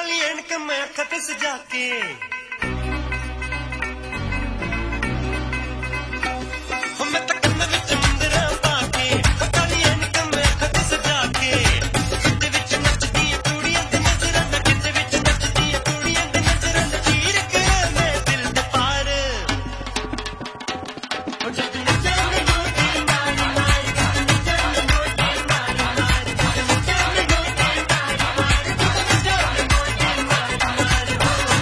काली एनक मैं खत सजा के मैं तो कन्न विच मुंदरा पाके काली एनक मैं खत सजा के किते विच नचदी कुड़ियां दी नजरां ना किते विच नचदी कुड़ियां दी नजरां ना चीर के मैं दिल दे पार ओ जद नचावे गोटी मार मार जद नचावे गोटी मार मार जद नचावे गोटी मार मार जद नचावे गोटी मार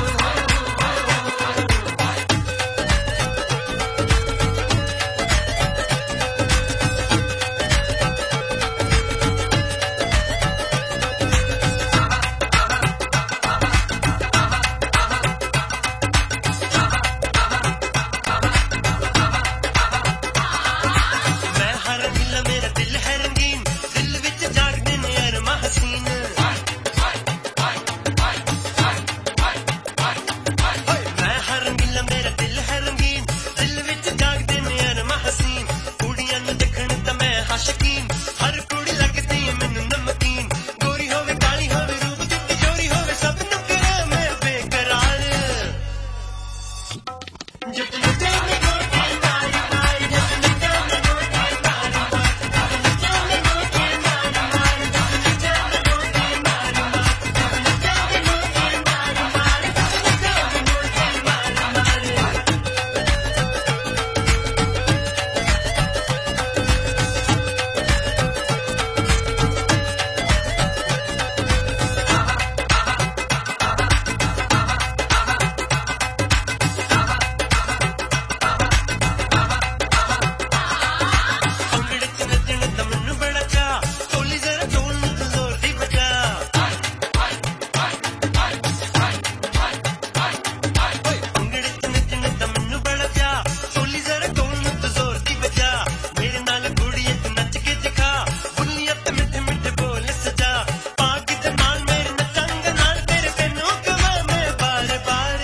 मैं हर दिल मेरा दिल है रंगीन दिल विच जागदे ने अरमा हसीन मैं हर दिल मेरा दिल है रंगीन दिल विच जागदे ने अरमा हसीन कुड़ियां नूं देखण तां मैं आशिकीन हर कुड़ी लगदी है मैनूं नमकीन गोरी होवे काली होवे रूप दी तिजोरी होवे सब नूं करां मैं बेकरार जद नचावे गोटी मार मार जद नचावे गोटी मार मार जद नचावे गोटी मार मार जद नचावे गोटी मार मार जद नचावे गोटी मार मार जद नचावे गोटी मार मार पंगड़े च नचण दा मैनूं बड़ा चाऽ ढोली जरा ढोल नूं तूं जोर दी बजा पंगड़े च नचण दा मैनूं बड़ा चाऽ ढोली जरा ढोल नूं तूं जोर दी बजा मेरे नाल कुड़िए तूं नच के दिखा बुल्लियां ते मिठे मिठे बोल सजा पाग दे नाल मेरे नचंग नाल तेरे तैनूं कवां मैं बार बार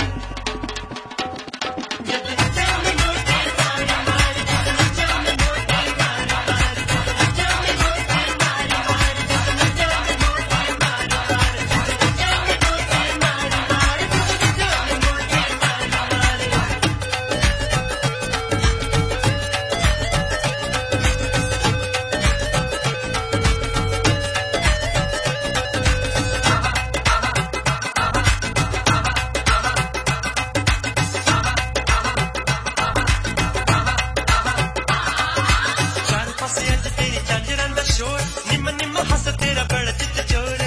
जद नचावे गोटी मार मार जद नचावे गोटी मार मार जद नचावे गोटी मार मार जद नचावे गोटी मार मार जद नचावे गोटी मार मार जद नचावे गोटी मार मार चार पासे अज तेरी झांजरां दा शोर निम निम हस तेरा बड़ा चित चोर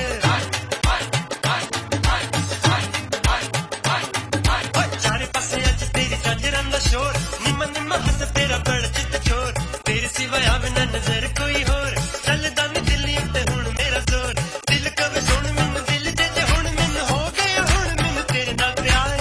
चार पासे अज तेरी झांजरां दा शोर निम निम हस तेरा बड़ा चित चोर तेरे सिवा आवे ना नजर कोई होर चलदा नी दिल्ली ते हुण मेरा जोर दिल कवे सुण मैनूं दिल जे हुण मैनूं हो गया हुण मैनूं तेरे नाल प्यार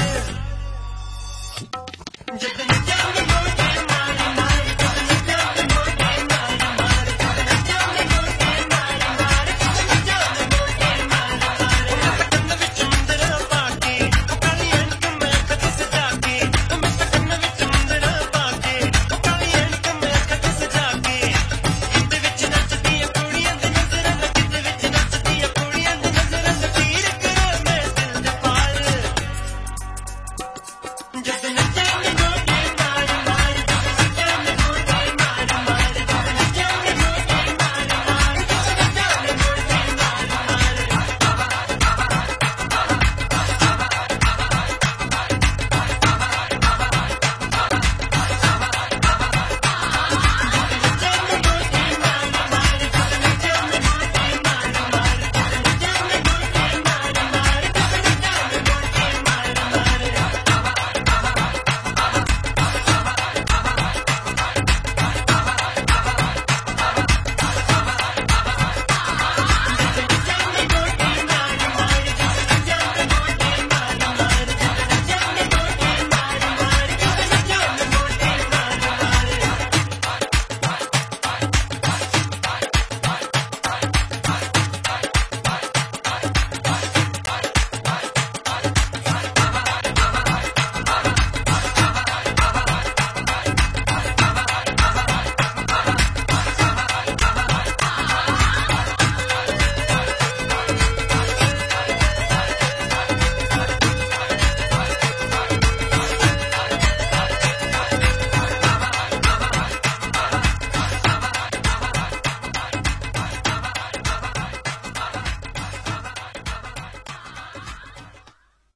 जद नचावे गोटी मार मार जद नचावे गोटी मार मार जद नचावे गोटी मार मार जद नचावे गोटी मार मार मैं तो कन्न विच मुंदरा पाके काली एनक मैं खत सजा के मैं तो कन्न विच मुंदरा पाके काली एनक मैं खत सजा के किते विच नचदी कुड़ियां दी नजरां ना किते विच नचदी कुड़ियां दी नजरां ना तीर करां मैं दिल दे पार जद नचावे